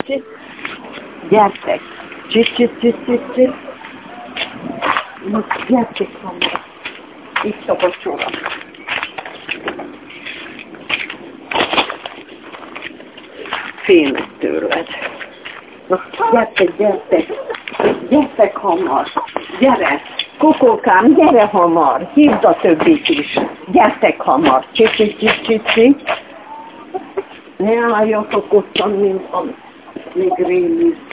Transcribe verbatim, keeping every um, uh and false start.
csi. Gyertek. Csi, csi, csi, csi, csi. Na, gyertek hamar. Itt a vacsora. Félnek tőled. Na, gyertek, gyertek. Gyertek hamar. Gyere. Kokókám, gyere hamar. Hívd a többit is. Gyertek hamar. Csi, csi, csi, csi, csi. Ne álljatok ottan, mint a még rémiz.